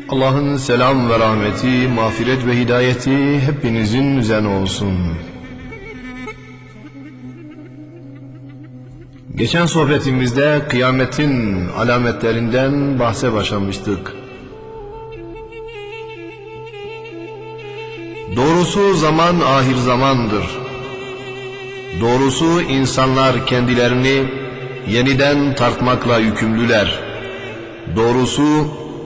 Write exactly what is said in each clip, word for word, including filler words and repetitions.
Allah'ın selam ve rahmeti, mağfiret ve hidayeti hepinizin üzerine olsun. Geçen sohbetimizde kıyametin alametlerinden bahse başlamıştık. Doğrusu zaman ahir zamandır. Doğrusu insanlar kendilerini yeniden tartmakla yükümlüler. Doğrusu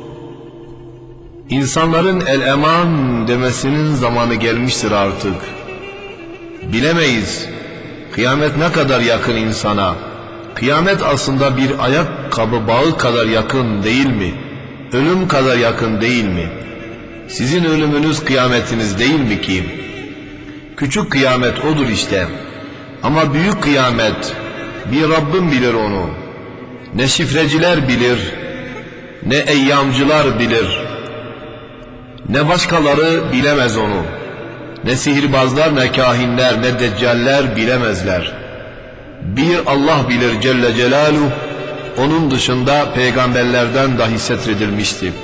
insanların el-eman demesinin zamanı gelmiştir artık. Bilemeyiz kıyamet ne kadar yakın insana. Kıyamet aslında bir ayakkabı bağı kadar yakın değil mi? Ölüm kadar yakın değil mi? Sizin ölümünüz kıyametiniz değil mi ki? Küçük kıyamet odur işte. Ama büyük kıyamet, bir Rabbim bilir onu. Ne şifreciler bilir, ne eyyamcılar bilir, ne başkaları bilemez onu. Ne sihirbazlar, ne kahinler, ne deccaller bilemezler. Bir Allah bilir Celle Celaluhu, onun dışında peygamberlerden dahi setredilmişti.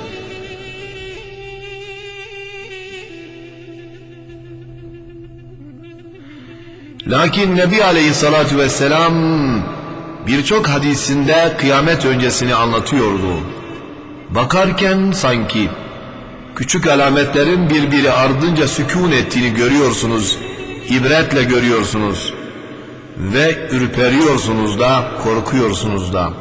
Lakin Nebi Aleyhisselatü Vesselam birçok hadisinde kıyamet öncesini anlatıyordu. Bakarken sanki küçük alametlerin birbiri ardınca sükûn ettiğini görüyorsunuz, ibretle görüyorsunuz ve ürperiyorsunuz da, korkuyorsunuz da.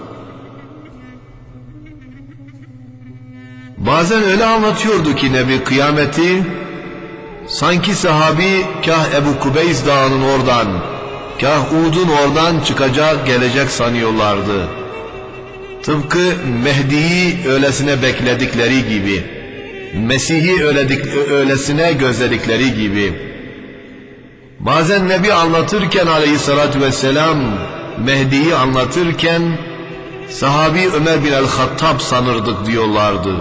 Bazen öyle anlatıyordu ki Nebi kıyameti, sanki sahabi kah Ebu Kubeys dağının oradan, kah Uhud'un oradan çıkacak gelecek sanıyorlardı. Tıpkı Mehdi'yi öylesine bekledikleri gibi, Mesih'i öylesine gözledikleri gibi. Bazen Nebi anlatırken aleyhissalatü vesselam, Mehdi'yi anlatırken, sahabi Ömer bin el-Hattab sanırdık diyorlardı.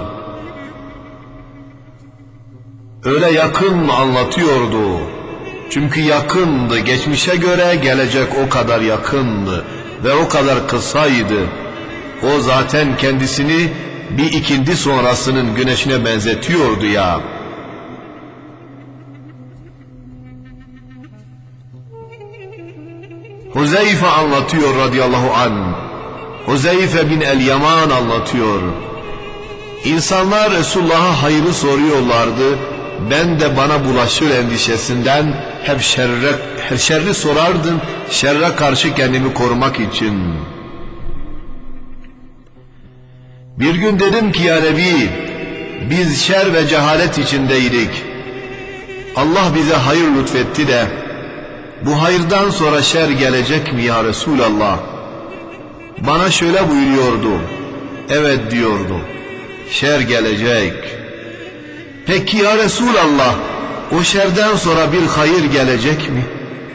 Öyle yakın anlatıyordu. Çünkü yakındı, geçmişe göre gelecek o kadar yakındı ve o kadar kısaydı. O zaten kendisini bir ikindi sonrasının güneşine benzetiyordu ya. Huzeyfe anlatıyor radıyallahu anh. Huzeyfe bin el-Yaman anlatıyor. İnsanlar Resulullah'a hayrı soruyorlardı. Ben de bana bulaşır endişesinden hep şerre, şerri sorardım, şerre karşı kendimi korumak için. Bir gün dedim ki ya Nebi, biz şer ve cehalet içindeydik. Allah bize hayır lütfetti de, bu hayırdan sonra şer gelecek mi ya Resulallah? Bana şöyle buyuruyordu, evet diyordu, şer gelecek. Peki ya Resulallah, o şerden sonra bir hayır gelecek mi?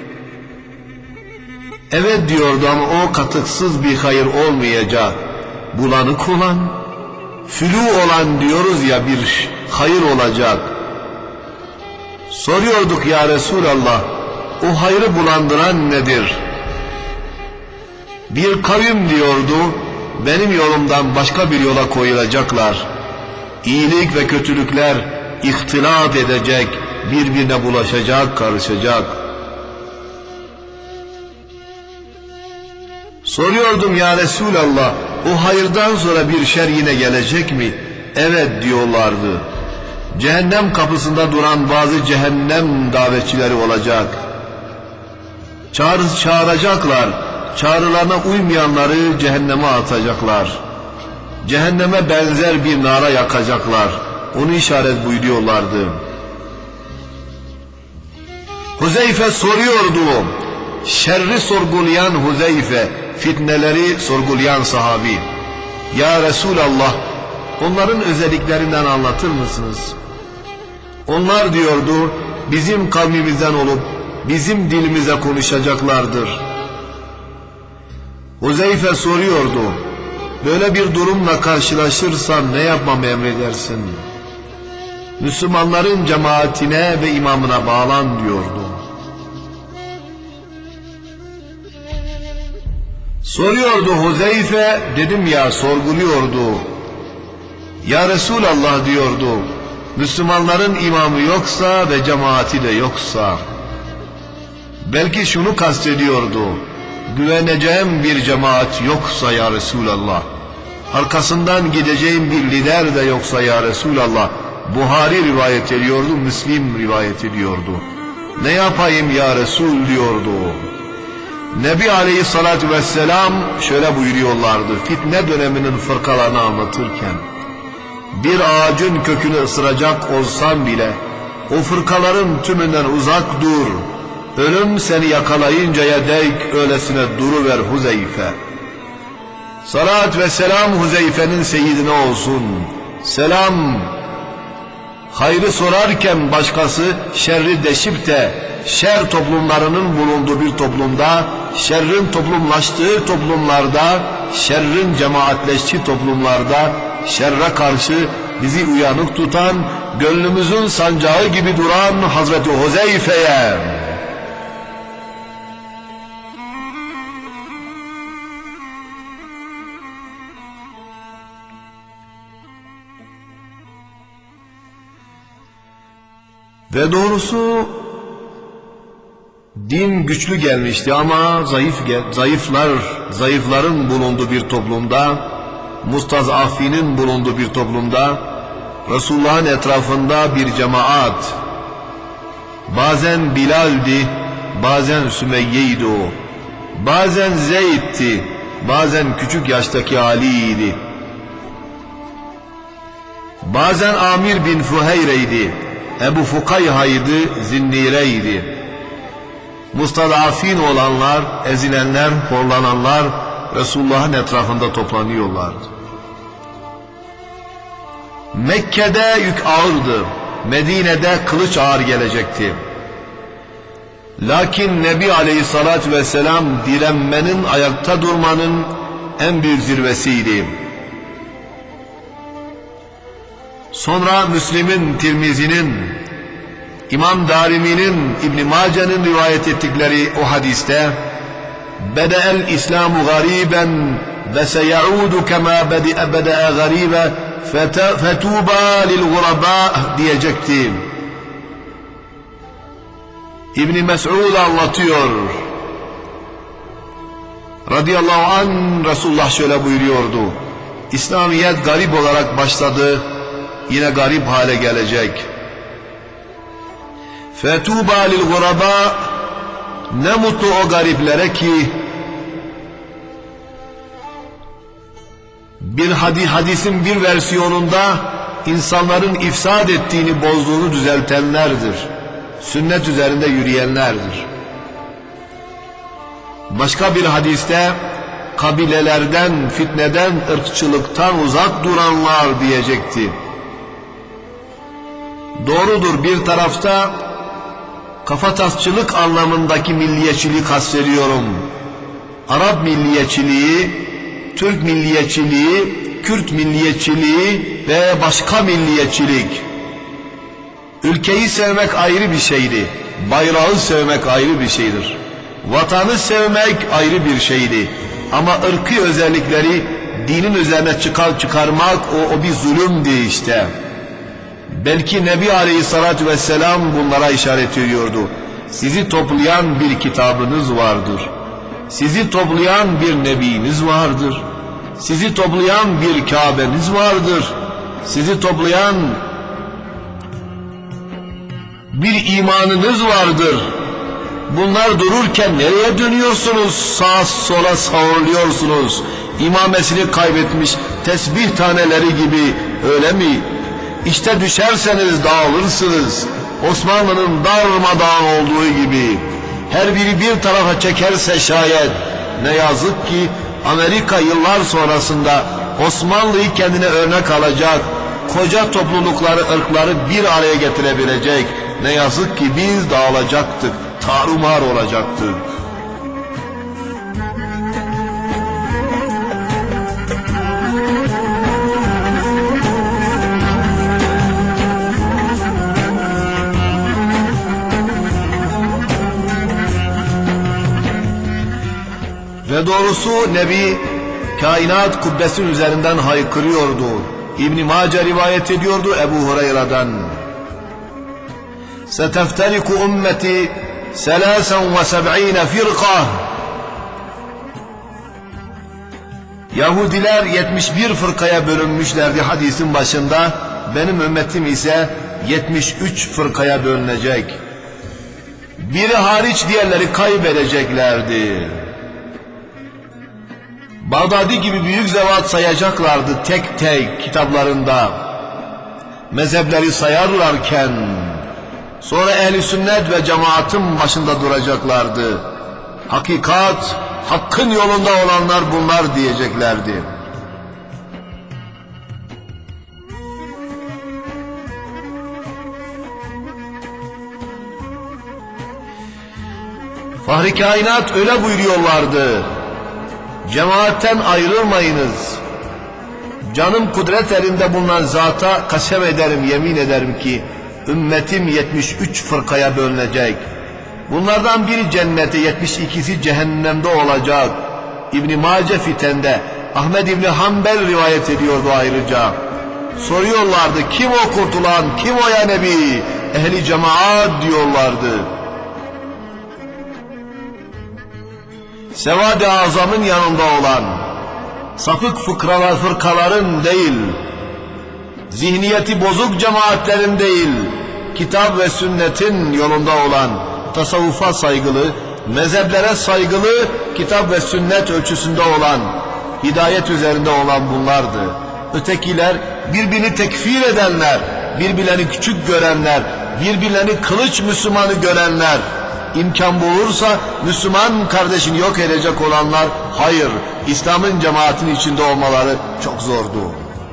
Evet diyordu ama o katıksız bir hayır olmayacak. Bulanık olan, fülü olan diyoruz ya bir hayır olacak. Soruyorduk ya Resulallah, o hayrı bulandıran nedir? Bir kavim diyordu, benim yolumdan başka bir yola koyulacaklar. İyilik ve kötülükler ihtilat edecek, birbirine bulaşacak, karışacak. Soruyordum ya Resulallah, o hayırdan sonra bir şer yine gelecek mi? Evet diyorlardı. Cehennem kapısında duran bazı cehennem davetçileri olacak. Çağır, çağıracaklar, çağrılarına uymayanları cehenneme atacaklar. Cehenneme benzer bir nara yakacaklar. Onu işaret buyuruyorlardı. Huzeyfe soruyordu. Şerri sorgulayan Huzeyfe, fitneleri sorgulayan sahabi. Ya Resulallah, onların özelliklerinden anlatır mısınız? Onlar diyordu, bizim kavmimizden olup bizim dilimize konuşacaklardır. Huzeyfe soruyordu, böyle bir durumla karşılaşırsan ne yapmamı emredersin? Müslümanların cemaatine ve imamına bağlan diyordu. Soruyordu Huzeyfe, dedim ya sorguluyordu. Ya Resulallah diyordu, Müslümanların imamı yoksa ve cemaati de yoksa, belki şunu kastediyordu, güveneceğim bir cemaat yoksa ya Resulallah, arkasından gideceğim bir lider de yoksa ya Resulallah. Buhari rivayet ediyordu, Müslim rivayet ediyordu. Ne yapayım ya Resul diyordu. Nebi Aleyhisselatü Vesselam şöyle buyuruyorlardı fitne döneminin fırkalarını anlatırken: bir ağacın kökünü ısıracak olsan bile o fırkaların tümünden uzak dur. Ölüm seni yakalayıncaya dek öylesine duruver Huzeyfe. Salat ve selam Huzeyfe'nin seyyidine olsun. Selam. Hayrı sorarken başkası şerri deşip de şer toplumlarının bulunduğu bir toplumda, şerrin toplumlaştığı toplumlarda, şerrin cemaatleştiği toplumlarda şerre karşı bizi uyanık tutan, gönlümüzün sancağı gibi duran Hazreti Huzeyfe'ye, ve doğrusu din güçlü gelmişti ama zayıf zayıflar zayıfların bulunduğu bir toplumda, mustazafinin bulunduğu bir toplumda Resulullah'ın etrafında bir cemaat, bazen Bilal'di, bazen Sümeyye'ydi o, bazen Zeyd'ti, bazen küçük yaştaki Ali'ydi, bazen Amir bin Fuheyre'ydi, Ebu Fukayha'ydı, Zinnire'ydi. Mustadafin olanlar, ezilenler, horlananlar Resulullah'ın etrafında toplanıyorlardı. Mekke'de yük ağırdı, Medine'de kılıç ağır gelecekti. Lakin Nebi Aleyhisselatü Vesselam direnmenin, ayakta durmanın en büyük zirvesiydi. Sonra Müslim'in, Tirmizi'nin, İmam Darimi'nin, İbn Mace'nin rivayet ettikleri o hadiste "Bede'el İslamu gariben ve seyaudu kema bede'e garibe fetuba lil guraba" diyecekti. İbn Mes'ud anlatıyor radıyallahu anh, Resulullah şöyle buyuruyordu: İslamiyet garip olarak başladı, yine garip hale gelecek. Fetuba lil guraba, ne mutlu o gariplere ki bir hadis, hadisin bir versiyonunda insanların ifsad ettiğini, bozduğunu düzeltenlerdir. Sünnet üzerinde yürüyenlerdir. Başka bir hadiste kabilelerden, fitneden, ırkçılıktan uzak duranlar diyecekti. Doğrudur, bir tarafta kafatasçılık anlamındaki milliyetçiliği kastediyorum. Arap milliyetçiliği, Türk milliyetçiliği, Kürt milliyetçiliği ve başka milliyetçilik. Ülkeyi sevmek ayrı bir şeydi. Bayrağı sevmek ayrı bir şeydir. Vatanı sevmek ayrı bir şeydi. Ama ırkı özellikleri dinin üzerine çıkar çıkarmak o, o bir zulümdü işte. Belki Nebi Aleyhisselatü Vesselam bunlara işaret ediyordu. Sizi toplayan bir kitabınız vardır. Sizi toplayan bir nebiniz vardır. Sizi toplayan bir Kabe'niz vardır. Sizi toplayan bir imanınız vardır. Bunlar dururken nereye dönüyorsunuz? Sağa sola savruluyorsunuz. İmamesini kaybetmiş tesbih taneleri gibi, öyle mi? İşte düşerseniz dağılırsınız. Osmanlı'nın darmadağın olduğu gibi. Her biri bir tarafa çekerse şayet, ne yazık ki Amerika yıllar sonrasında Osmanlı'yı kendine örnek alacak, koca toplulukları, ırkları bir araya getirebilecek. Ne yazık ki biz dağılacaktık, tarumar olacaktık. Ve doğrusu Nebi kainat kubbesin üzerinden haykırıyordu: İbn Mace rivayet ediyordu Ebu Hureyre'den. Seteftariku ümmeti selasen ve seb'ine firqa. Yahudiler yetmiş bir fırkaya bölünmüşlerdi hadisin başında. Benim ümmetim ise yetmiş üç fırkaya bölünecek. Biri hariç diğerleri kaybedeceklerdi. Bağdadi gibi büyük zevat sayacaklardı tek tek kitaplarında. Mezhepleri sayarlarken sonra ehl-i sünnet ve cemaatin başında duracaklardı. Hakikat, hakkın yolunda olanlar bunlar diyeceklerdi. Fahri kainat öyle buyuruyorlardı. Cemaatten ayrılmayınız. Canım kudret elinde bulunan zata kasem ederim, yemin ederim ki ümmetim yetmiş üç fırkaya bölünecek. Bunlardan biri cennete, yetmiş ikisi cehennemde olacak. İbn Mace fitende, Ahmed İbni Hanbel rivayet ediyordu ayrıca. Soruyorlardı, kim o kurtulan, kim o ya Nebi? Ehli cemaat diyorlardı. Sevad-ı Azam'ın yanında olan, sapık fıkralar fırkaların değil, zihniyeti bozuk cemaatlerin değil, kitap ve sünnetin yolunda olan, tasavvufa saygılı, mezheplere saygılı, kitap ve sünnet ölçüsünde olan, hidayet üzerinde olan bunlardı. Ötekiler birbirini tekfir edenler, birbirlerini küçük görenler, birbirlerini kılıç Müslümanı görenler, İmkan bulursa Müslüman kardeşini yok edecek olanlar, hayır, İslam'ın cemaatin içinde olmaları çok zordu.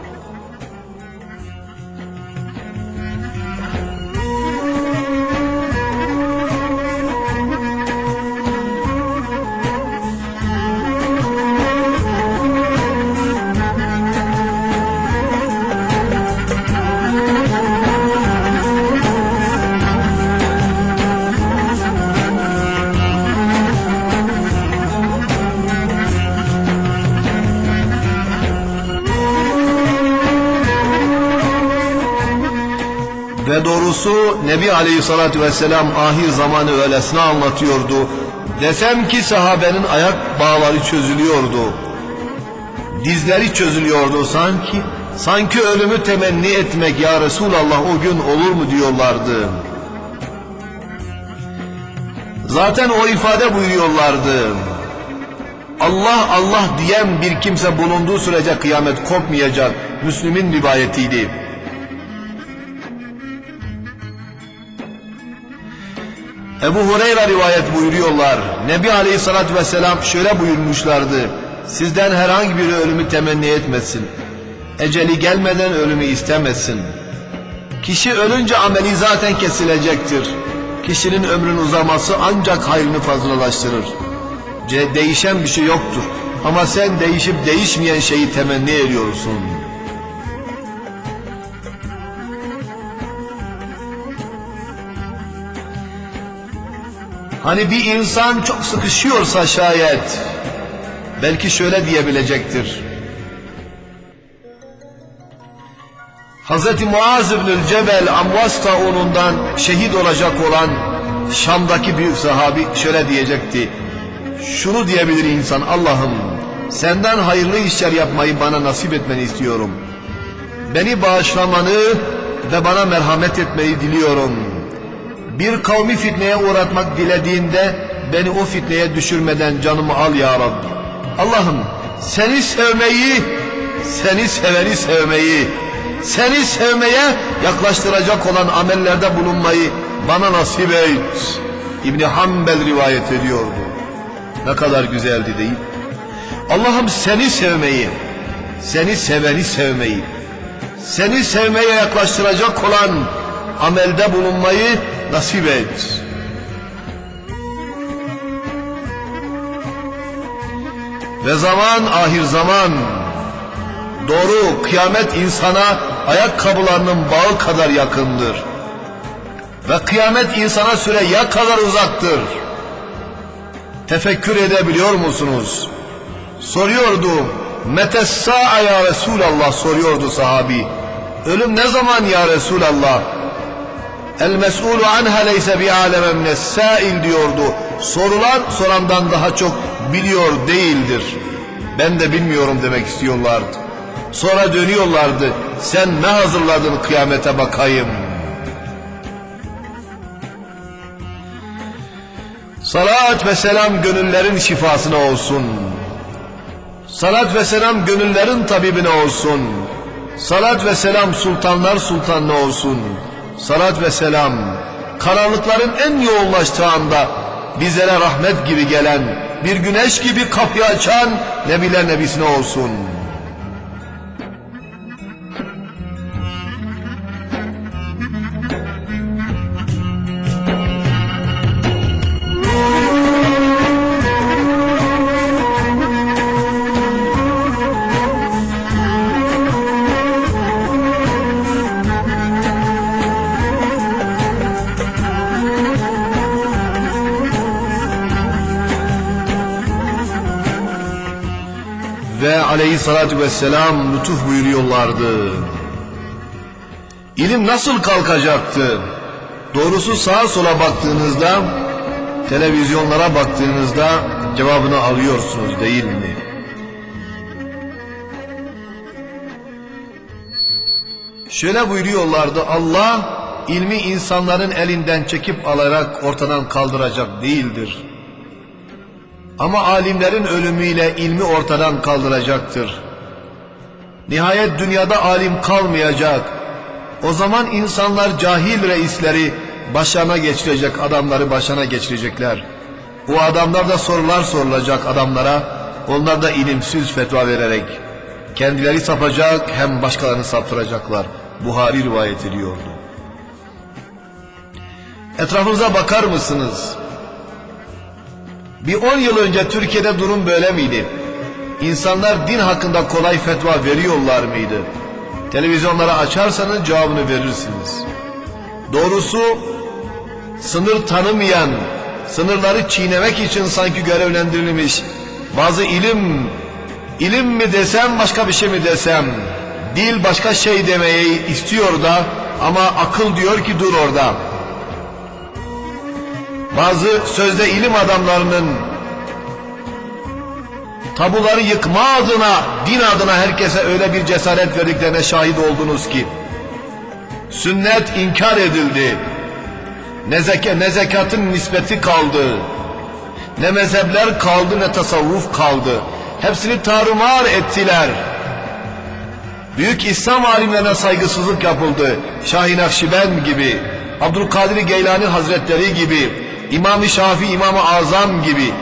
Ve doğrusu Nebi Aleyhisselatü Vesselam ahir zamanı öylesine anlatıyordu. Desem ki sahabenin ayak bağları çözülüyordu. Dizleri çözülüyordu sanki. Sanki ölümü temenni etmek, ya Resulallah o gün olur mu diyorlardı. Zaten o ifade buyuruyorlardı. Allah Allah diyen bir kimse bulunduğu sürece kıyamet kopmayacak. Müslüm'ün rivayetiydi. Ebu Hureyre rivayet buyuruyorlar. Nebi Aleyhisselatü Vesselam şöyle buyurmuşlardı. Sizden herhangi biri ölümü temenni etmesin. Eceli gelmeden ölümü istemesin. Kişi ölünce ameli zaten kesilecektir. Kişinin ömrün uzaması ancak hayrını fazlalaştırır. Ce değişen bir şey yoktur. Ama sen değişip değişmeyen şeyi temenni ediyorsun. Hani bir insan çok sıkışıyorsa şayet, belki şöyle diyebilecektir. Hazreti Muaz İbnül Cebel Amvas taunundan şehit olacak olan Şam'daki büyük sahabi şöyle diyecekti. Şunu diyebilir insan, Allah'ım senden hayırlı işler yapmayı bana nasip etmeni istiyorum. Beni bağışlamanı ve bana merhamet etmeyi diliyorum. Bir kavmi fitneye uğratmak dilediğinde beni o fitneye düşürmeden canımı al ya Rabbi. Allah'ım seni sevmeyi, seni seveni sevmeyi, seni sevmeye yaklaştıracak olan amellerde bulunmayı bana nasip et. İbn Hanbel rivayet ediyordu. Ne kadar güzeldi değil? Allah'ım seni sevmeyi, seni seveni sevmeyi, seni sevmeye yaklaştıracak olan amelde bulunmayı nasip et. Ve zaman ahir zaman, doğru kıyamet insana ayakkabılarının bağı kadar yakındır. Ve kıyamet insana süreyya kadar uzaktır. Tefekkür edebiliyor musunuz? Soruyordu Metessa'a ya Resulallah soruyordu sahabi. Ölüm ne zaman ya Resulallah? El mes'ulu anha leyse bi'aleme minessail diyordu. Sorulan sorandan daha çok biliyor değildir. Ben de bilmiyorum demek istiyorlardı. Sonra dönüyorlardı. Sen ne hazırladın kıyamete bakayım? Salat ve selam gönüllerin şifasına olsun. Salat ve selam gönüllerin tabibine olsun. Salat ve selam sultanlar sultanına olsun. Salat ve selam karanlıkların en yoğunlaştığı anda bizlere rahmet gibi gelen, bir güneş gibi kapıyı açan Nebiler Nebisine olsun. Ve aleyhissalatü vesselam lütuf buyuruyorlardı. İlim nasıl kalkacaktı? Doğrusu sağa sola baktığınızda, televizyonlara baktığınızda cevabını alıyorsunuz değil mi? Şöyle buyuruyorlardı, Allah ilmi insanların elinden çekip alarak ortadan kaldıracak değildir. Ama alimlerin ölümüyle ilmi ortadan kaldıracaktır. Nihayet dünyada alim kalmayacak. O zaman insanlar cahil reisleri başlarına geçirecek, adamları başına geçirecekler. O adamlar da sorular sorulacak adamlara. Onlar da ilimsiz fetva vererek kendileri sapacak hem başkalarını saptıracaklar. Buhari rivayet ediyordu. Etrafınıza bakar mısınız? Bir on yıl önce Türkiye'de durum böyle miydi? İnsanlar din hakkında kolay fetva veriyorlar mıydı? Televizyonları açarsanız cevabını verirsiniz. Doğrusu sınır tanımayan, sınırları çiğnemek için sanki görevlendirilmiş bazı ilim, ilim mi desem başka bir şey mi desem, dil başka şey demeyi istiyor da ama akıl diyor ki dur orada. Bazı sözde ilim adamlarının tabuları yıkma adına, din adına herkese öyle bir cesaret verdiklerine şahit oldunuz ki sünnet inkar edildi, ne, zeka, ne zekatın nispeti kaldı, ne mezhepler kaldı, ne tasavvuf kaldı. Hepsini tarumar ettiler. Büyük İslam alimlerine saygısızlık yapıldı. Şah-ı Nakşibend gibi, Abdülkadir Geylani Hazretleri gibi, İmam-ı Şafii, İmam-ı Azam gibi,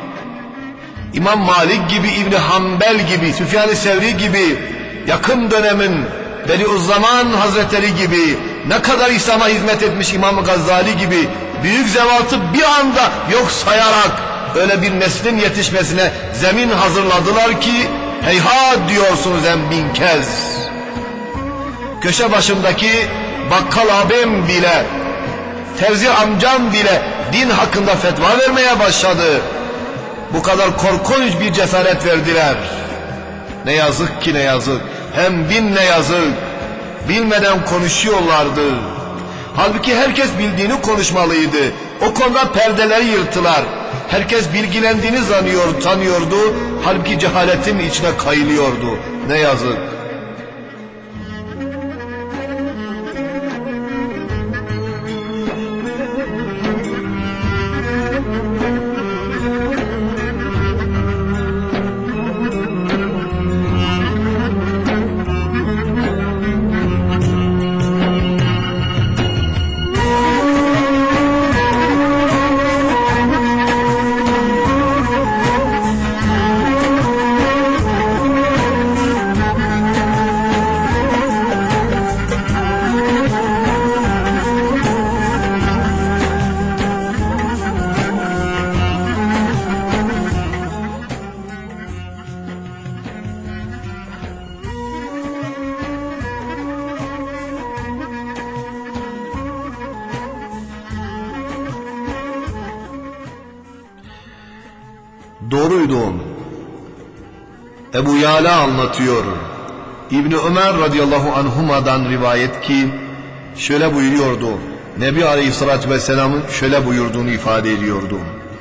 İmam Malik gibi, İbn-i Hanbel gibi, Süfyan-ı Sevri gibi, yakın dönemin Bediüzzaman Hazretleri gibi, ne kadar İslam'a hizmet etmiş İmam Gazali gibi büyük zevatı bir anda yok sayarak öyle bir neslin yetişmesine zemin hazırladılar ki heyhat diyorsunuz en bin kez. Köşe başındaki bakkal abim bile, Tevzi amcam bile din hakkında fetva vermeye başladı. Bu kadar korkunç bir cesaret verdiler. Ne yazık ki ne yazık. Hem bin ne yazık. Bilmeden konuşuyorlardı. Halbuki herkes bildiğini konuşmalıydı. O konuda perdeleri yırttılar. Herkes bilgilendiğini zanıyor, tanıyordu. Halbuki cehaletin içine kayılıyordu. Ne yazık. Doğruydu onun. Ebu Yala anlatıyor. İbni Ömer radıyallahu anhuma'dan rivayet ki şöyle buyuruyordu. Nebi Aleyhisselatü Vesselam'ın şöyle buyurduğunu ifade ediyordu.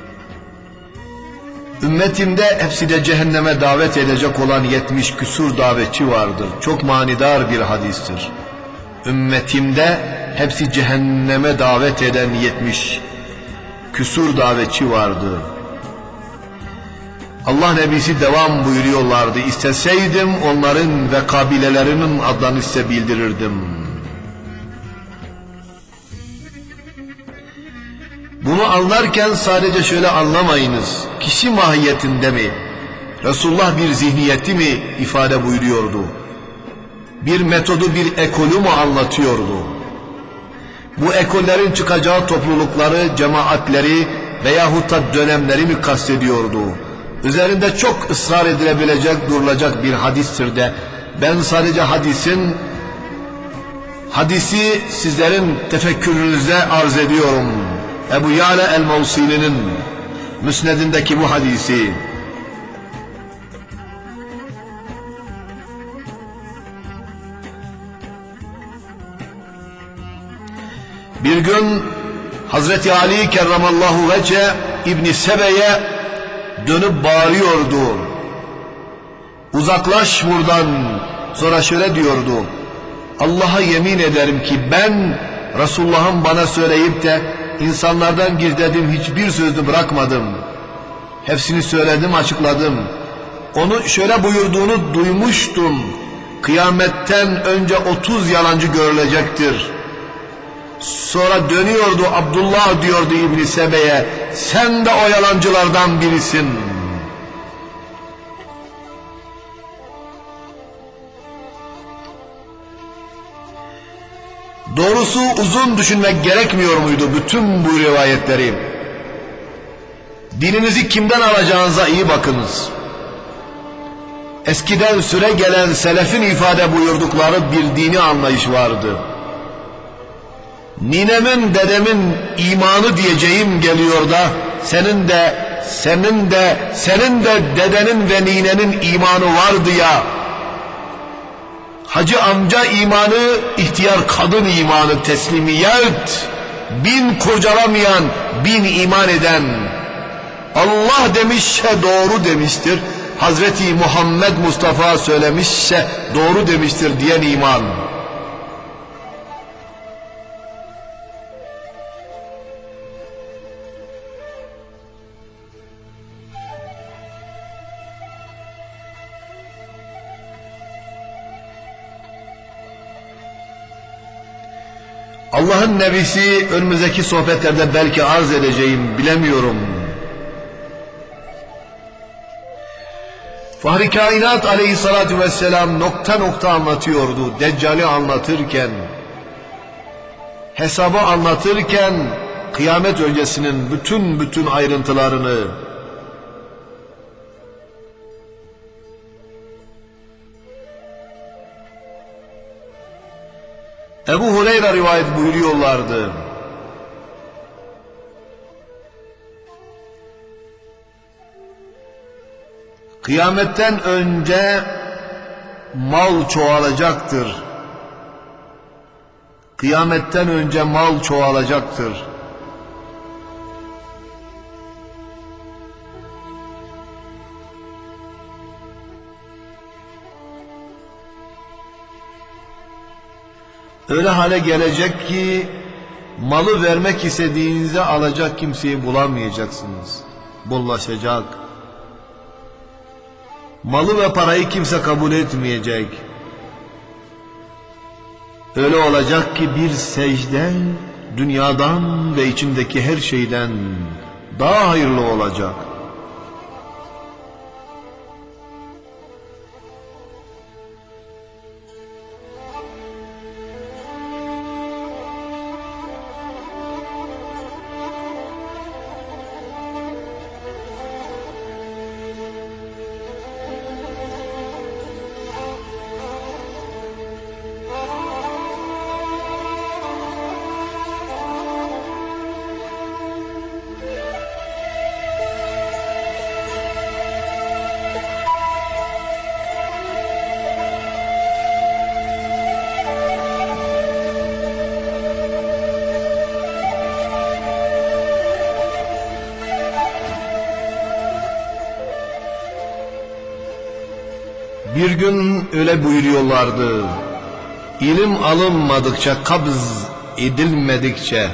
Ümmetimde hepsi de cehenneme davet edecek olan yetmiş küsur davetçi vardır. Çok manidar bir hadistir. Ümmetimde hepsi cehenneme davet eden yetmiş küsur davetçi vardı. Allah Nebisi devam buyuruyorlardı. İsteseydim onların ve kabilelerinin adlarını size bildirirdim. Bunu anlarken sadece şöyle anlamayınız. Kişi mahiyetinde mi? Resulullah bir zihniyeti mi ifade buyuruyordu? Bir metodu, bir ekolü mu anlatıyordu? Bu ekollerin çıkacağı toplulukları, cemaatleri veyahut da dönemleri mi kastediyordu? Üzerinde çok ısrar edilebilecek, durulacak bir hadistir de ben sadece hadisin hadisi sizlerin tefekkürünüze arz ediyorum. Ebu Yala el-Mevsili'nin müsnedindeki bu hadisi. Bir gün Hazreti Ali kerramallahu vece İbn Sebe'ye dönüp bağırıyordu. Uzaklaş buradan. Sonra şöyle diyordu. Allah'a yemin ederim ki ben Resulullah'ın bana söyleyip de insanlardan gizlediğim hiçbir sözünü bırakmadım. Hepsini söyledim, açıkladım. Onu şöyle buyurduğunu duymuştum. Kıyametten önce otuz yalancı görülecektir. Sonra dönüyordu, Abdullah diyordu İbn Sebe'ye, sen de o yalancılardan birisin. Doğrusu uzun düşünmek gerekmiyor muydu bütün bu rivayetleri? Dininizi kimden alacağınıza iyi bakınız. Eskiden süre gelen selefin ifade buyurdukları bir dini anlayış vardı. Ninemin, dedemin imanı diyeceğim geliyor da senin de, senin de, senin de dedenin ve ninenin imanı vardı ya. Hacı amca imanı, ihtiyar kadın imanı, teslimiyet, bin kurcalamayan, bin iman eden. Allah demişse doğru demiştir, Hazreti Muhammed Mustafa söylemişse doğru demiştir diyen iman. Allah'ın nebisi önümüzdeki sohbetlerde belki arz edeceğim, bilemiyorum. Fahri Kainat aleyhissalatü vesselam nokta nokta anlatıyordu. Deccali anlatırken, hesabı anlatırken, kıyamet öncesinin bütün bütün ayrıntılarını, Ebu Hureyre rivayet buyuruyorlardı. Kıyametten önce mal çoğalacaktır. Kıyametten önce mal çoğalacaktır. Öyle hale gelecek ki malı vermek istediğinizde alacak kimseyi bulamayacaksınız. Bollaşacak. Malı ve parayı kimse kabul etmeyecek. Öyle olacak ki bir secde dünyadan ve içindeki her şeyden daha hayırlı olacak. Bir gün öyle buyuruyorlardı: İlim alınmadıkça, kabz edilmedikçe,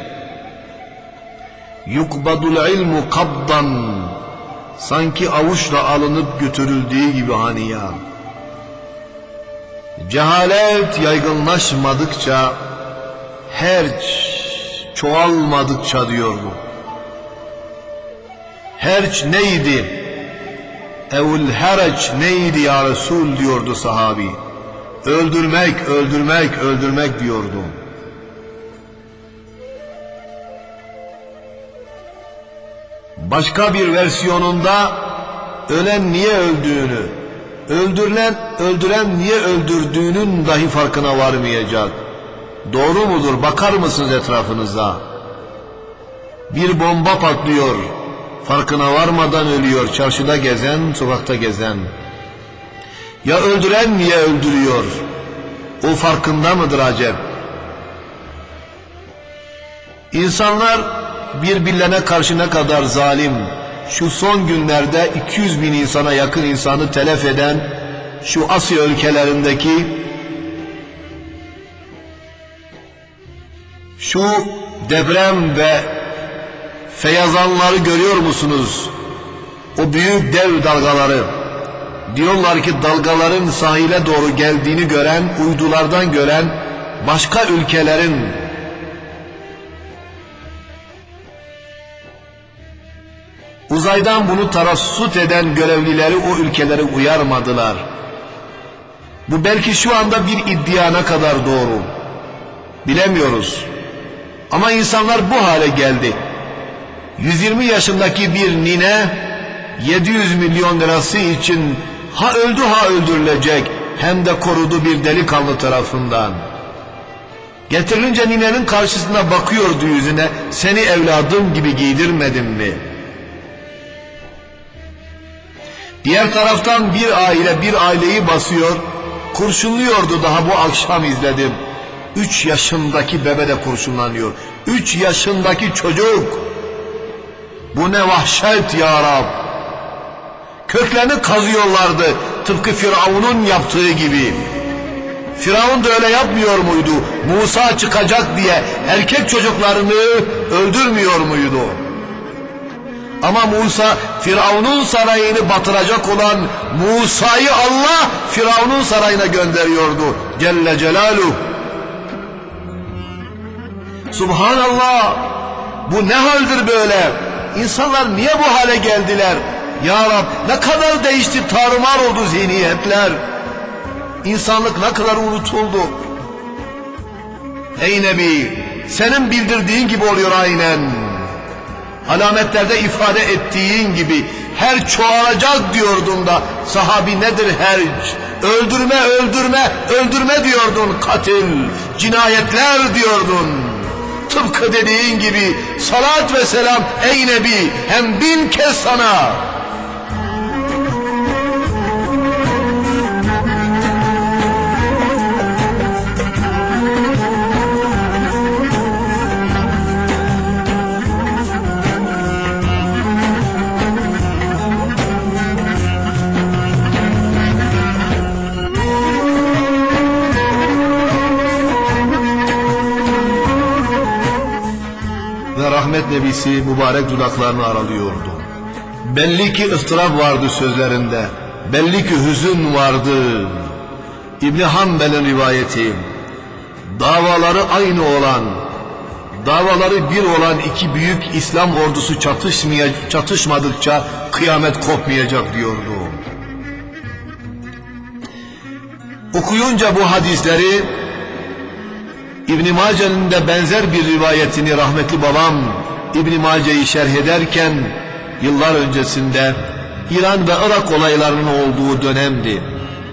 yukbadul ilmu kabdan, sanki avuçla alınıp götürüldüğü gibi hani ya. Cehalet yaygınlaşmadıkça, herç çoğalmadıkça diyordu. Herç neydi? Evul heraç neydi ya Resul diyordu sahabi. Öldürmek, öldürmek, öldürmek diyordu. Başka bir versiyonunda ölen niye öldüğünü, öldürülen, öldüren niye öldürdüğünün dahi farkına varmayacak. Doğru mudur? Bakar mısınız etrafınıza? Bir bomba patlıyor, farkına varmadan ölüyor çarşıda gezen, sokakta gezen. Ya öldüren niye öldürüyor? O farkında mıdır acep? İnsanlar birbirlerine karşı ne kadar zalim. Şu son günlerde iki yüz bin insana yakın insanı telef eden şu Asya ülkelerindeki şu deprem ve feyazanları görüyor musunuz? O büyük dev dalgaları. Diyorlar ki dalgaların sahile doğru geldiğini gören, uydulardan gören başka ülkelerin uzaydan bunu tarassut eden görevlileri o ülkeleri uyarmadılar. Bu belki şu anda bir iddia ne kadar doğru bilemiyoruz. Ama insanlar bu hale geldi. yüz yirmi yaşındaki bir nine yedi yüz milyon lirası için ha öldü ha öldürülecek, hem de korudu bir delikanlı tarafından. Getirilince ninenin karşısına bakıyordu yüzüne, seni evladım gibi giydirmedim mi? Diğer taraftan bir aile bir aileyi basıyor, kurşunluyordu, daha bu akşam izledim. Üç yaşındaki bebe de kurşunlanıyor. Üç yaşındaki çocuk. Bu ne vahşet ya Rab. Köklerini kazıyorlardı, tıpkı Firavun'un yaptığı gibi. Firavun da öyle yapmıyor muydu? Musa çıkacak diye erkek çocuklarını öldürmüyor muydu? Ama Musa, Firavun'un sarayını batıracak olan Musa'yı Allah Firavun'un sarayına gönderiyordu Celle Celaluhu. Subhanallah, bu ne haldir böyle? İnsanlar niye bu hale geldiler? Ya Rab, ne kadar değişti, tarumar oldu zihniyetler. İnsanlık ne kadar unutuldu. Ey Nebi, senin bildirdiğin gibi oluyor aynen. Alametlerde ifade ettiğin gibi her çoğalacak diyordun da sahabi nedir herc? Öldürme, öldürme, öldürme diyordun, katil, cinayetler diyordun. Tıpkı dediğin gibi salat ve selam ey Nebi, hem bin kez sana. Ve rahmet nebisi mübarek dudaklarını aralıyordu. Belli ki ıstırap vardı sözlerinde, belli ki hüzün vardı. İbn Hanbel'in rivayeti, davaları aynı olan, davaları bir olan iki büyük İslam ordusu çatışmadıkça kıyamet kopmayacak diyordu. Okuyunca bu hadisleri, İbn Mace'nin de benzer bir rivayetini rahmetli babam İbn Mace'yi şerh ederken yıllar öncesinde İran ve Irak olaylarının olduğu dönemdi.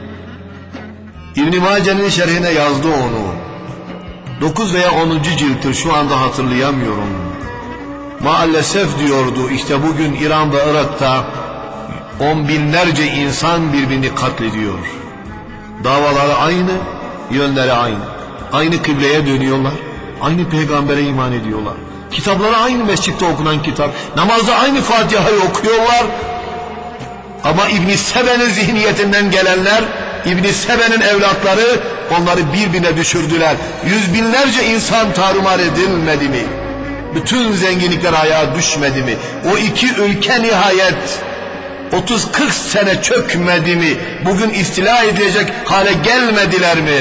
İbn Mace'nin şerhine yazdı onu. dokuz veya onuncu cilttir, şu anda hatırlayamıyorum. Maalesef diyordu, işte bugün İran ve Irak'ta on binlerce insan birbirini katlediyor. Davaları aynı, yönleri aynı. Aynı kıbleye dönüyorlar, aynı peygambere iman ediyorlar. Kitapları aynı mescitte okunan kitap, namazda aynı Fatiha'yı okuyorlar. Ama İbn-i Sebe'nin zihniyetinden gelenler İbn Sebe'nin evlatları onları birbirine düşürdüler. Yüz binlerce insan tarumar edilmedi mi? Bütün zenginlikler ayağa düşmedi mi? O iki ülke nihayet otuz kırk sene çökmedi mi? Bugün istila edilecek hale gelmediler mi?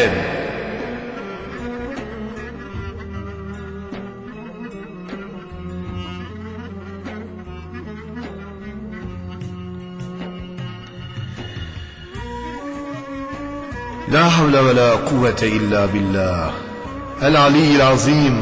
La havle ve la kuvvete illa billah. El aliyyil azim.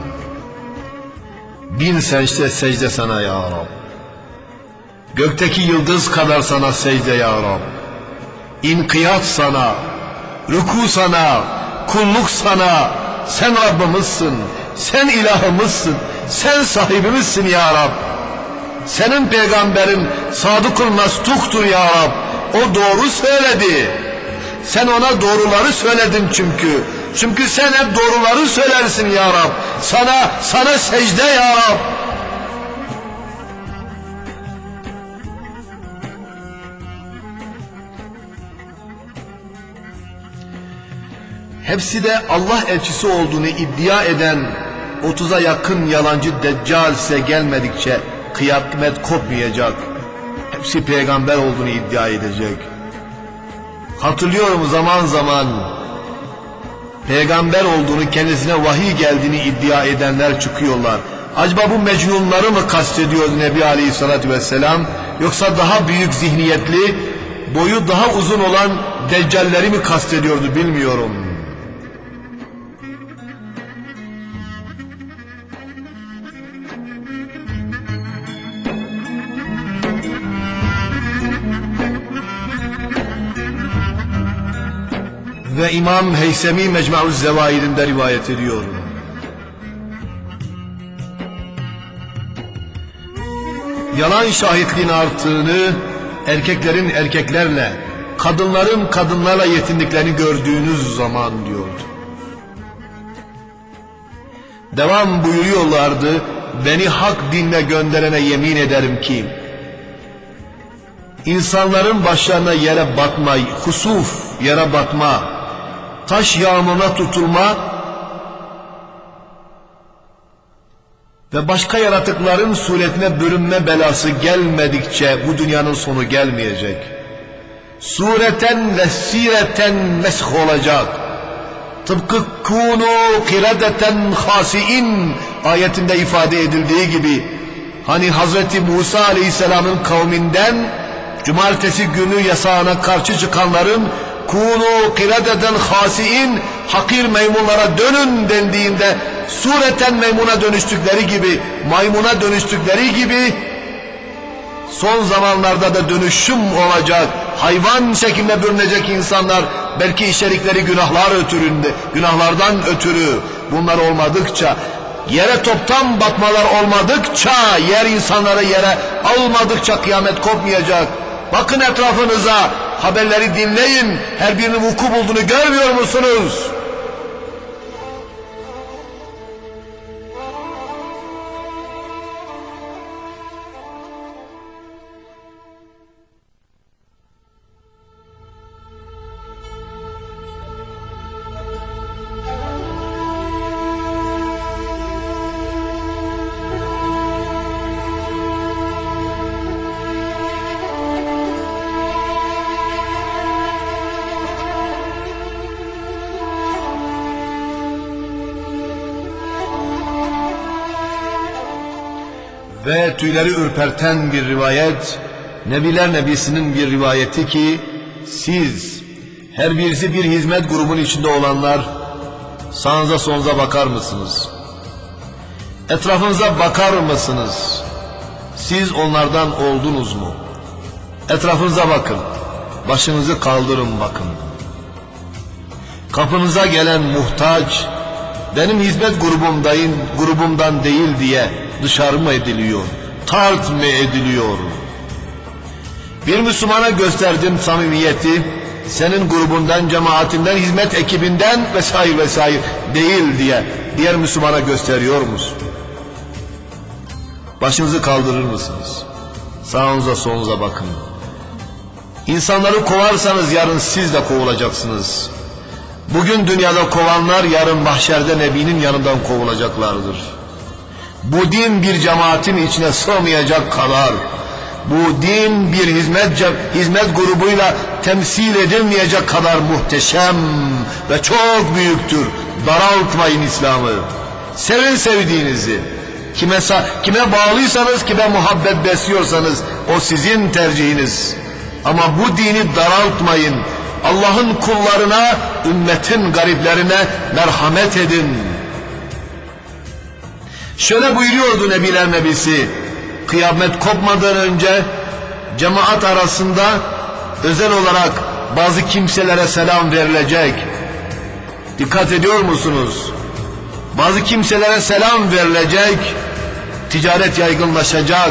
Bin secde secde sana ya Rab. Gökteki yıldız kadar sana secde ya Rab. İnkiyat sana, rükû sana, kulluk sana. Sen Rabbimizsin, sen ilahımızsın, sen sahibimizsin ya Rab. Senin peygamberin sadıkul mestuktur ya Rab. O doğru söyledi. Sen ona doğruları söyledin çünkü. Çünkü sen hep doğruları söylersin ya Rab. Sana, sana secde ya Rab. Hepsi de Allah elçisi olduğunu iddia eden otuza yakın yalancı deccal size gelmedikçe kıyamet kopmayacak. Hepsi peygamber olduğunu iddia edecek. Hatırlıyorum zaman zaman peygamber olduğunu, kendisine vahiy geldiğini iddia edenler çıkıyorlar. Acaba bu mecnunları mı kastediyordu Nebi Aleyhisselatü Vesselam, yoksa daha büyük zihniyetli, boyu daha uzun olan deccalleri mi kastediyordu bilmiyorum. Ve İmam Heysemi Mecmu'z Zevaid'inde rivayet ediyor. Yalan şahitliğin arttığını, erkeklerin erkeklerle, kadınların kadınlarla yetindiklerini gördüğünüz zaman diyordu. Devam buyuruyorlardı, beni hak dinle gönderene yemin ederim ki, insanların başlarına yere batma, husuf yere batma, taş yağmuruna tutulma ve başka yaratıkların suretine bürünme belası gelmedikçe bu dünyanın sonu gelmeyecek. Sureten ve sireten mesh olacak. Tıpkı kûnû kiradeten hasiin ayetinde ifade edildiği gibi, hani Hazreti Musa Aleyhisselam'ın kavminden cumartesi günü yasağına karşı çıkanların kûnû kiradeten hasiin, hakir maymunlara dönün dendiğinde sureten meymuna dönüştükleri gibi, maymuna dönüştükleri gibi son zamanlarda da dönüşüm olacak. Hayvan şeklinde bürünecek insanlar, belki işledikleri günahlar ötüründe, günahlardan ötürü. Bunlar olmadıkça, yere toptan batmalar olmadıkça, yer insanları yere almadıkça kıyamet kopmayacak. Bakın etrafınıza, haberleri dinleyin, her birinin vuku bulduğunu görmüyor musunuz? Ve tüyleri ürperten bir rivayet, Nebiler Nebisi'nin bir rivayeti ki, siz her birisi bir hizmet grubunun içinde olanlar sağınıza solunuza bakar mısınız? Etrafınıza bakar mısınız? Siz onlardan oldunuz mu? Etrafınıza bakın, başınızı kaldırın bakın. Kapınıza gelen muhtaç, benim hizmet grubumdayım, grubumdan değil diye dışarı mı ediliyor, tart mı ediliyor? Bir Müslümana gösterdim samimiyeti, senin grubundan, cemaatinden, hizmet ekibinden vesaire vesaire değil diye diğer Müslümana gösteriyor musun? Başınızı kaldırır mısınız? Sağınıza solunuza bakın. İnsanları kovarsanız yarın siz de kovulacaksınız. Bugün dünyada kovanlar yarın mahşerde Nebi'nin yanından kovulacaklardır. Bu din bir cemaatin içine sığmayacak kadar, bu din bir hizmet, hizmet grubuyla temsil edilmeyecek kadar muhteşem ve çok büyüktür. Daraltmayın İslam'ı. Sevin sevdiğinizi. Kime, kime bağlıysanız, kime muhabbet besliyorsanız o sizin tercihiniz. Ama bu dini daraltmayın. Allah'ın kullarına, ümmetin gariplerine merhamet edin. Şöyle buyuruyordu Nebiler Nebisi, kıyamet kopmadan önce cemaat arasında özel olarak bazı kimselere selam verilecek. Dikkat ediyor musunuz? Bazı kimselere selam verilecek, ticaret yaygınlaşacak,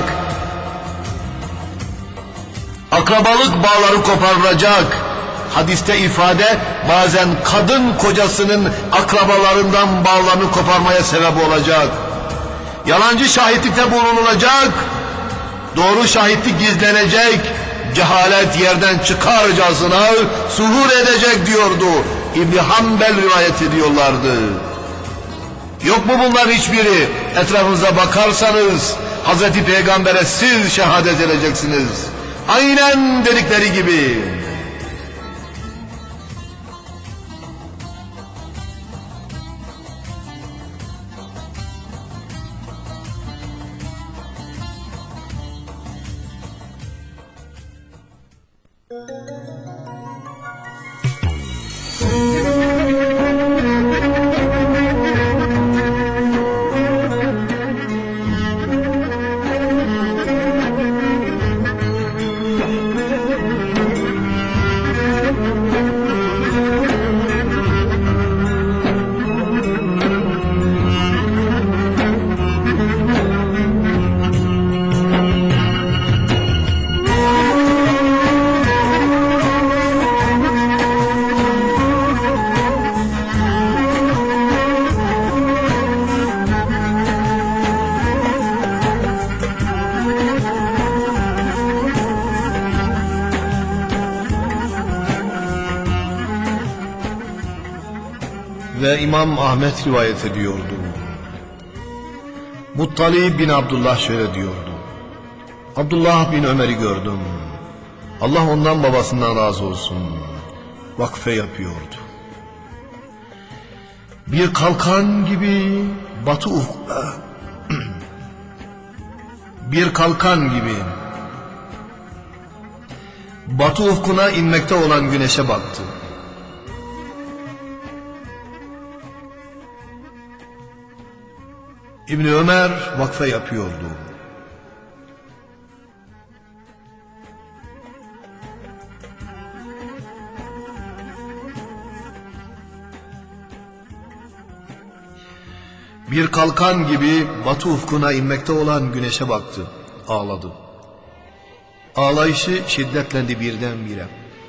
akrabalık bağları koparılacak. Hadiste ifade bazen kadın kocasının akrabalarından bağlarını koparmaya sebep olacak. Yalancı şahitlikte bulunulacak, doğru şahitlik gizlenecek, cehalet yerden çıkarcasına zuhur edecek diyordu. İbn Hanbel rivayet ediyorlardı. Yok mu bunların hiçbiri? Etrafınıza bakarsanız Hazreti Peygamber'e siz şehadet edeceksiniz. Aynen dedikleri gibi. Ve İmam Ahmet rivayet ediyordu. Muttalib bin Abdullah şöyle diyordu. Abdullah bin Ömer'i gördüm. Allah ondan babasından razı olsun. Vakfe yapıyordu. Bir kalkan gibi batı ufkuna, bir kalkan gibi batı ufkuna inmekte olan güneşe baktı. İbni Ömer vakfe yapıyordu. Bir kalkan gibi batı ufkuna inmekte olan güneşe baktı. Ağladı. Ağlayışı şiddetlendi birdenbire.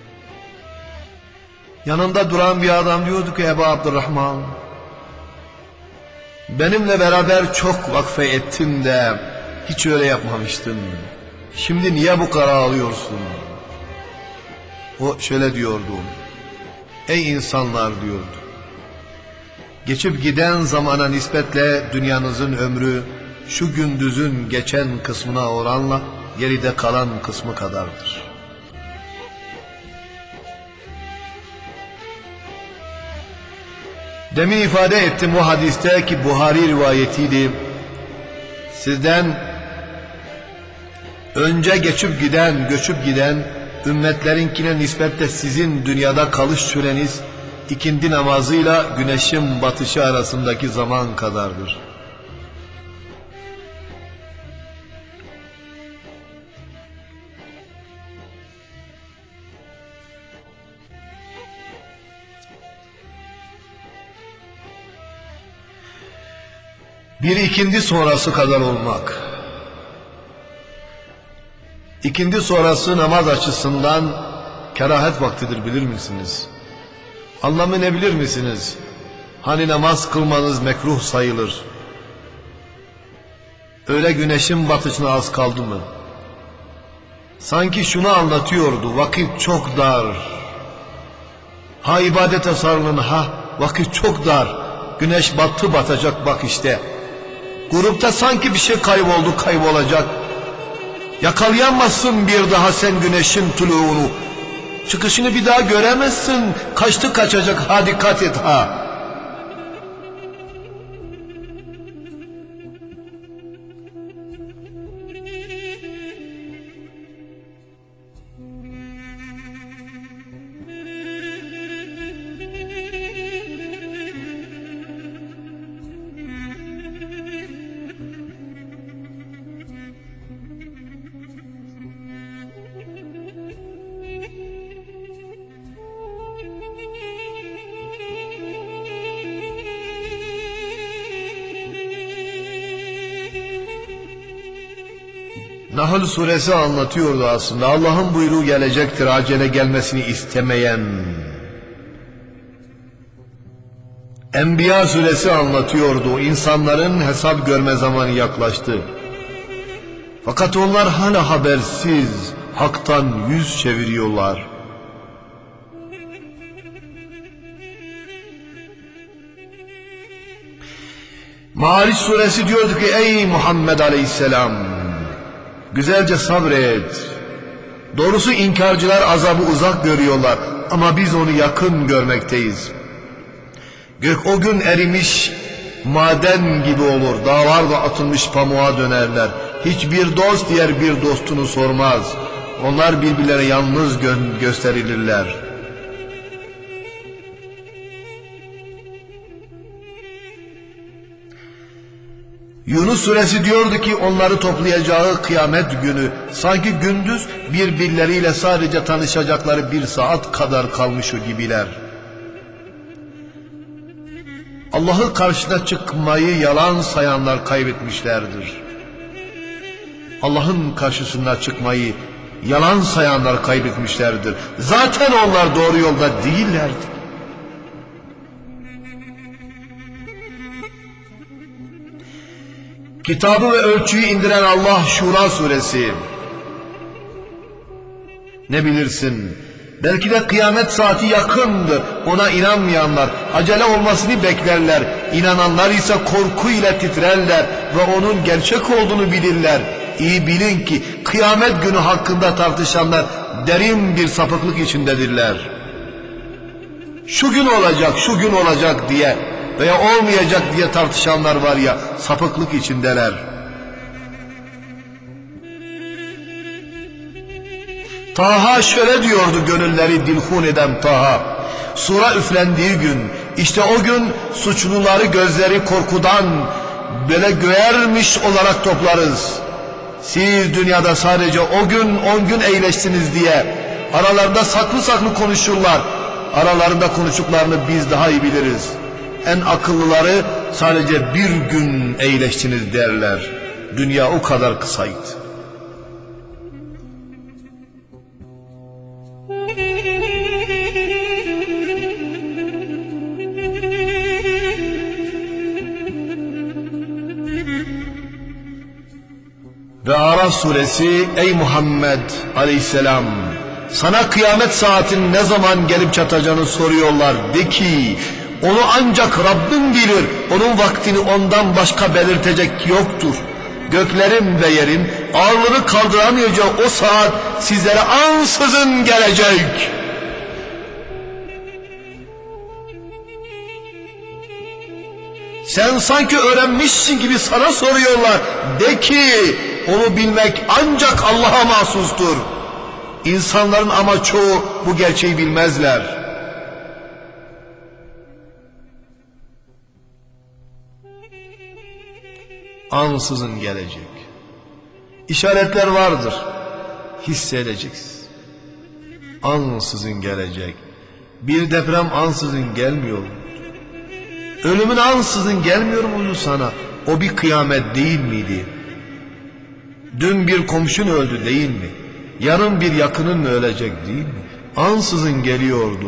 Yanında duran bir adam diyordu ki, Ebu Abdurrahman, benimle beraber çok vakfe ettin de hiç öyle yapmamıştın. Şimdi niye bu kadar ağlıyorsun? O şöyle diyordu. Ey insanlar diyordu. Geçip giden zamana nispetle dünyanızın ömrü şu gündüzün geçen kısmına oranla geride kalan kısmı kadardır. Demin ifade ettim o hadiste ki Buhari rivayetiydi. Sizden önce geçip giden, göçüp giden ümmetlerinkine nispetle sizin dünyada kalış süreniz ikindi namazıyla güneşin batışı arasındaki zaman kadardır. Bir ikindi sonrası kadar olmak. İkindi sonrası namaz açısından kerahet vaktidir, bilir misiniz? Anlamı ne bilir misiniz? Hani namaz kılmanız mekruh sayılır. Öyle güneşin batışına az kaldı mı? Sanki şunu anlatıyordu: vakit çok dar. Ha ibadete sarılın, ha vakit çok dar. Güneş battı batacak bak işte. Grupta sanki bir şey kayboldu kaybolacak. Yakalayamazsın bir daha sen güneşin tuluğunu. Çıkışını bir daha göremezsin. Kaçtı kaçacak, ha dikkat et ha. Nahl suresi anlatıyordu aslında. Allah'ın buyruğu gelecektir, acele gelmesini istemeyen. Enbiya suresi anlatıyordu. İnsanların hesap görme zamanı yaklaştı. Fakat onlar hala habersiz, haktan yüz çeviriyorlar. Ma'ariç suresi diyordu ki: ey Muhammed Aleyhisselam, güzelce sabret. Doğrusu inkarcılar azabı uzak görüyorlar ama biz onu yakın görmekteyiz. Gök o gün erimiş maden gibi olur. Dağlar da atılmış pamuğa dönerler. Hiçbir dost diğer bir dostunu sormaz. Onlar birbirlerine yalnız gö gösterilirler. Yunus suresi diyordu ki onları toplayacağı kıyamet günü sanki gündüz birbirleriyle sadece tanışacakları bir saat kadar kalmış o gibiler. Allah'ı karşısına çıkmayı yalan sayanlar kaybetmişlerdir. Allah'ın karşısına çıkmayı yalan sayanlar kaybetmişlerdir. Zaten onlar doğru yolda değillerdi. Kitabı ve ölçüyü indiren Allah, Şura suresi. Ne bilirsin? Belki de kıyamet saati yakındır. Ona inanmayanlar acele olmasını beklerler. İnananlar ise korku ile titrerler ve onun gerçek olduğunu bilirler. İyi bilin ki kıyamet günü hakkında tartışanlar derin bir sapıklık içindedirler. Şu gün olacak, şu gün olacak diye veya olmayacak diye tartışanlar var ya, sapıklık içindeler. Taha şöyle diyordu gönülleri dilhun eden Taha: sura üflendiği gün, işte o gün suçluları gözleri korkudan böyle göğermiş olarak toplarız. Siz dünyada sadece o gün on gün eğleştiniz diye aralarında saklı saklı konuşurlar. Aralarında konuştuklarını biz daha iyi biliriz. En akıllıları sadece bir gün eğleştiniz derler. Dünya o kadar kısaydı. Ve Araf suresi: ey Muhammed Aleyhisselam, sana kıyamet saatinin ne zaman gelip çatacağını soruyorlar. De ki, onu ancak Rabbim bilir. Onun vaktini ondan başka belirtecek yoktur. Göklerin ve yerin ağırlığını kaldıramayacağı o saat sizlere ansızın gelecek. Sen sanki öğrenmişsin gibi sana soruyorlar. De ki, onu bilmek ancak Allah'a mahsustur. İnsanların ama çoğu bu gerçeği bilmezler. Ansızın gelecek. İşaretler vardır. Hissedeceksin. Ansızın gelecek. Bir deprem ansızın gelmiyor mu? Ölümün ansızın gelmiyor muydu sana? O bir kıyamet değil miydi? Dün bir komşun öldü değil mi? Yarın bir yakının mı ölecek değil mi? Ansızın geliyordu.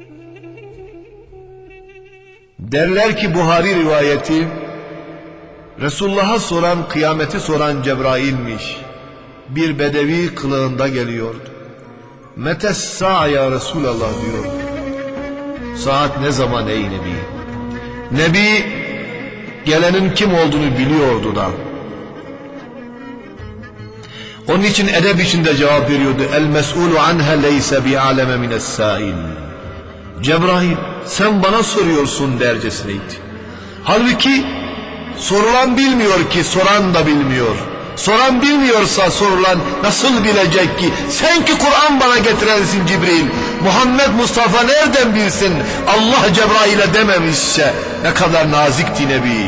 Derler ki Buhari rivayeti, Resulullah'a soran, kıyameti soran Cebrail'miş. Bir bedevi kılığında geliyordu. Metessa ya Resulallah diyor. Saat ne zaman ey Nebi? Nebi gelenin kim olduğunu biliyordu da. Onun için edep içinde cevap veriyordu. El mes'ulu anha leyse bi'aleme mine's-sâil. Cebrail sen bana soruyorsun dercesineydi. Halbuki sorulan bilmiyor ki soran da bilmiyor. Soran bilmiyorsa sorulan nasıl bilecek ki? Sen ki Kur'an bana getirensin Cibril. Muhammed Mustafa nereden bilsin? Allah Cebrail'e dememişse ne kadar nazikti Nebi.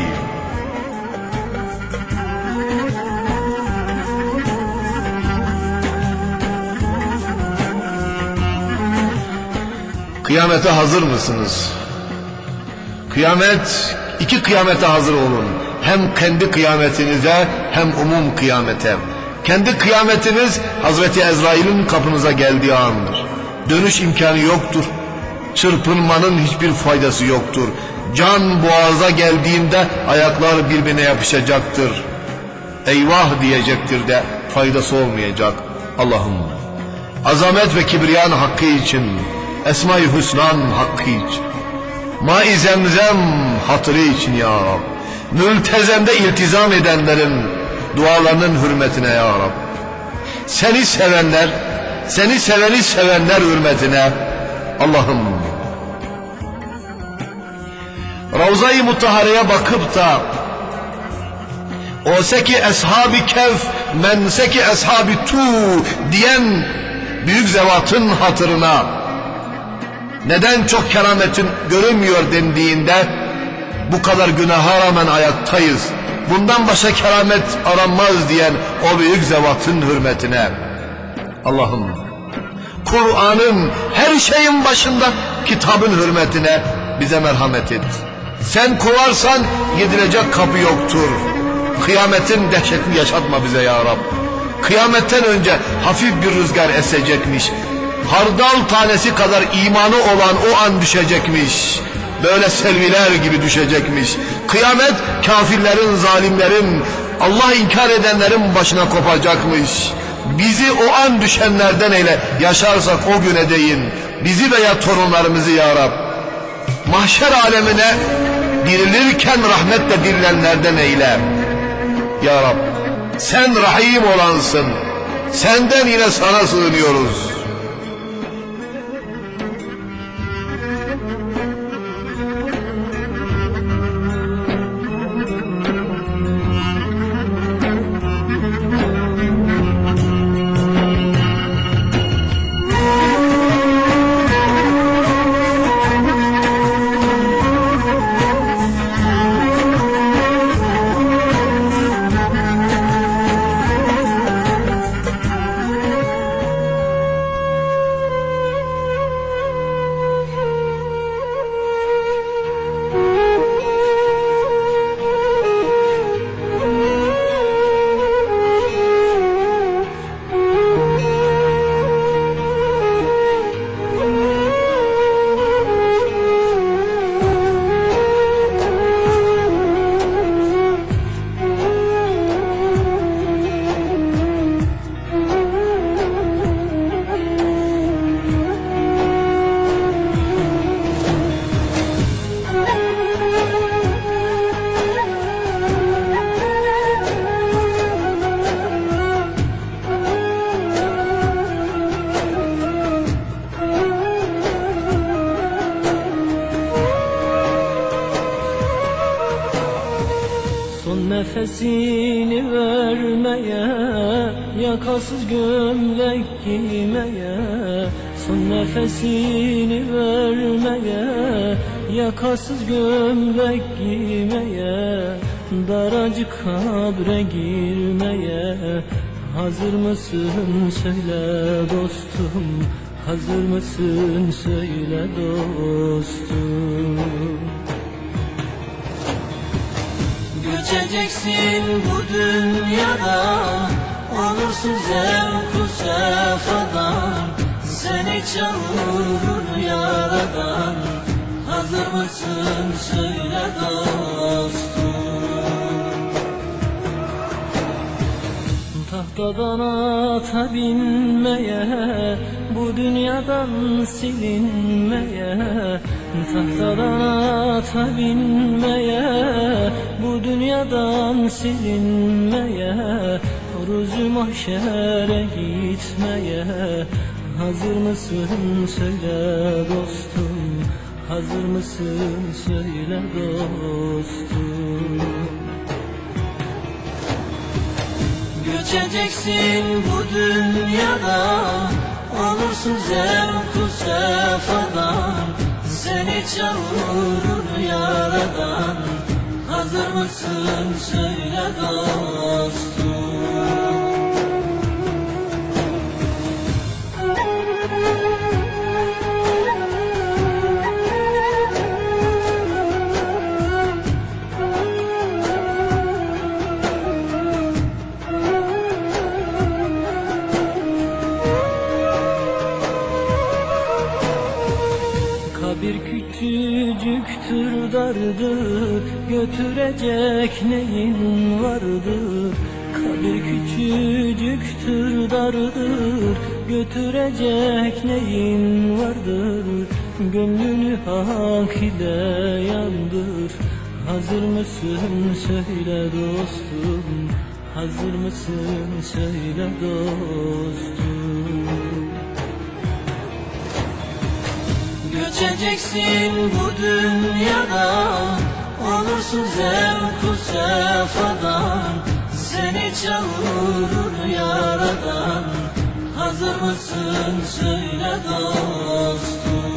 Kıyamete hazır mısınız? Kıyamet, iki kıyamete hazır olun. Hem kendi kıyametinize hem umum kıyamete. Kendi kıyametiniz Hazreti Ezrail'in kapınıza geldiği andır. Dönüş imkanı yoktur. Çırpınmanın hiçbir faydası yoktur. Can boğaza geldiğinde ayaklar birbirine yapışacaktır. Eyvah diyecektir de faydası olmayacak. Allah'ım azamet ve kibriyan hakkı için, Esma-i Hüsnan hakkı için, Ma-i Zemzem hatırı için ya Rab, mültezemde iltizam edenlerin dualarının hürmetine ya Rab, seni sevenler, seni seveni sevenler hürmetine Allah'ım, Ravza-i Mutahhare'ye bakıp da Oseki Eshab-ı Kehf menseki Eshab-ı Tu diyen büyük zevatın hatırına neden çok kerametin görünmüyor dendiğinde bu kadar günaha rağmen ayaktayız, bundan başka keramet aranmaz diyen o büyük zevatın hürmetine Allah'ım, Kur'an'ın her şeyin başında kitabın hürmetine bize merhamet et. Sen kovarsan gidilecek kapı yoktur. Kıyametin dehşetini yaşatma bize ya Rab. Kıyametten önce hafif bir rüzgar esecekmiş. Hardal tanesi kadar imanı olan o an düşecekmiş. Böyle selviler gibi düşecekmiş. Kıyamet kafirlerin, zalimlerin, Allah inkar edenlerin başına kopacakmış. Bizi o an düşenlerden eyle, yaşarsak o güne değin. Bizi veya torunlarımızı ya Rab. Mahşer alemine dirilirken rahmetle dirilenlerden eyle. Ya Rab, sen rahim olansın. Senden yine sana sığınıyoruz. Nefesini vermeye, yakasız gömlek giymeye, son nefesini vermeye, yakasız gömlek giymeye, daracık kabre girmeye, hazır mısın söyle dostum, hazır mısın söyle dostum. Göçeceksin bu dünyada, olursun zevk-u sefadan, seni çağırır yaradan, hazır mısın söyle dostum. Tahtadan ata binmeye, bu dünyadan silinmeye. Tahtadan ata binmeye, bu dünyadan silinmeye. Ruzi mahşere gitmeye. Hazır mısın söyle dostum, hazır mısın söyle dostum. Göçeceksin bu dünyada, olursun zevk-u sefadan. Seni çağırır yaradan, hazır mısın söyle dostum. Kabir küçücüktür, dardır, götürecek neyin vardır? Kabir küçücüktür, dardır, götürecek neyin vardır? Gönlünü hak ile yandır. Hazır mısın söyle dostum, hazır mısın söyle dostum. Göçeceksin bu dünyada, olursun zevk-u sefadan. Seni çağırır yaradan, hazır mısın söyle dostum.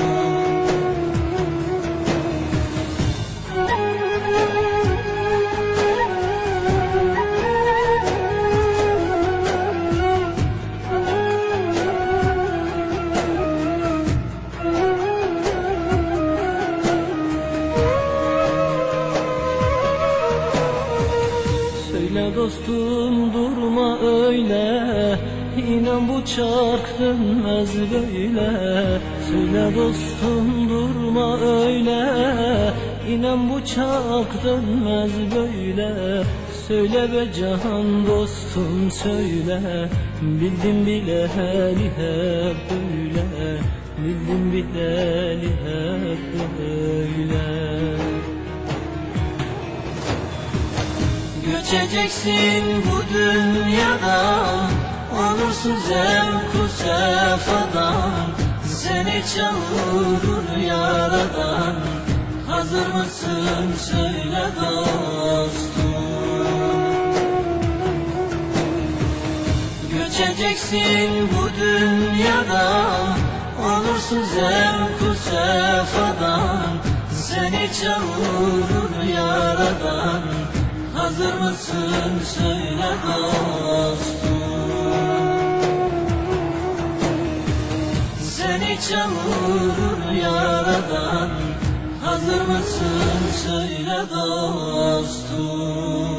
Söyle dostum durma öyle, İnan bu çark dönmez böyle. Söyle dostum durma öyle, İnan bu çark dönmez böyle. Söyle be can dostum söyle, bildim bileli hep böyle. Bildim bileli hep böyle. Göçeceksin bu dünyada, olursun zevk-u sefadan. Seni çağırır yaradan, hazır mısın söyle dostum. Göçeceksin bu dünyada, olursun zevk-u sefadan. Seni çağırır yaradan, hazır mısın söyle dostum. Seni çağırır yaradan, hazır mısın söyle dostum.